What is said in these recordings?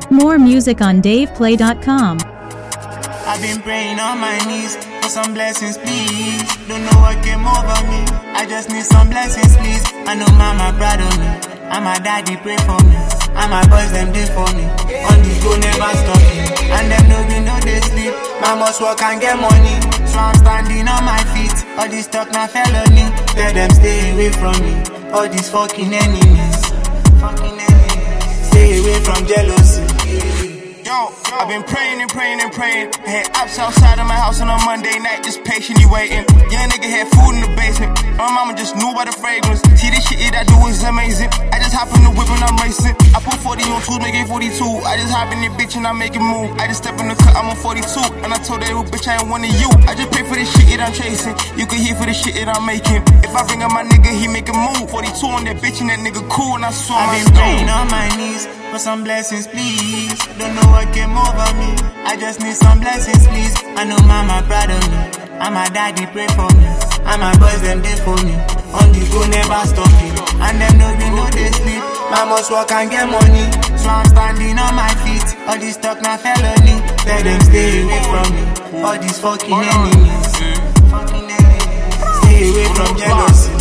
More music on DavePlay.com. I've been praying on my knees for some blessings, please. Don't know what came over me. I just need some blessings, please. I know mama proud of me, and my daddy pray for me, and my boys them did for me. On the go never stop me, and them no they sleep. I must work and get money, so I'm standing on my feet. All this talk na felony, tell them stay away from me. All these fucking enemies, stay away from jealousy. Yo, I've been praying and praying and praying. I had apps outside of my house on a Monday night, just patiently waiting. Young nigga had food in the basement. My mama just knew by the fragrance. See this shit I do is amazing. I just hop in the whip and I'm racing. I put 40 on 2, make it 42. I just hop in the bitch and I make it move. I just step in the cut, I'm on 42. And I told that little bitch I ain't one of you. I just pay for this shit that I'm chasing. You can hear for the shit that I'm making. If I bring up my nigga, he make a move. 42 on that bitch and that nigga cool. And I saw I've been praying on my knees for some blessings, please. Don't know what came over me. I just need some blessings, please. I know mama proud of me, and my daddy pray for me, and my boys them did for me. On the go never stop me, and them no they sleep. I must work and get money, so I'm standing on my feet. All this talk na felony, tell them stay away from me. All these fucking enemies, stay away from jealousy.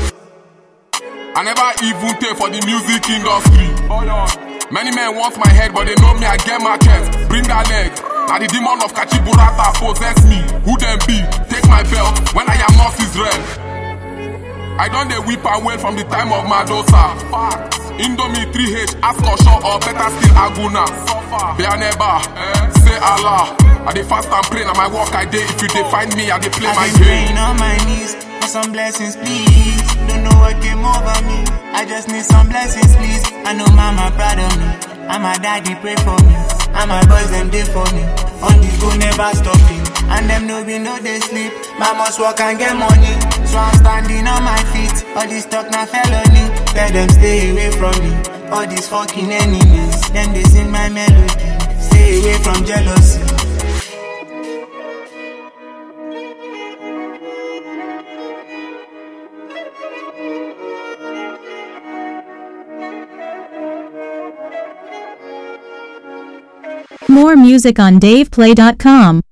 I never even take for the music industry. Many men want my head, but they know me, I get market. Bring that leg. Now the demon of Kachiburata possess me. Who them be? Take my belt when I am not Israel. I done the whip away from the time of Madosa. Indomie 3H, ask or short or better still Aguna. Bianeba, say Allah. I dey fast and pray, now my work I dey. If you dey find me, I dey play my game. Praying on my knees for some blessings, please. Don't know what came over me. I just need some blessings, please. I know mama proud of me, and my daddy pray for me, and my boys them did for me. On the go never stopping, and them no they sleep. I must work and get money, so I'm standing on my feet. All this talk na felony, tell them stay away from me. All these fucking enemies, them they sing my melody. Stay away from jealousy. More music on DavePlay.com.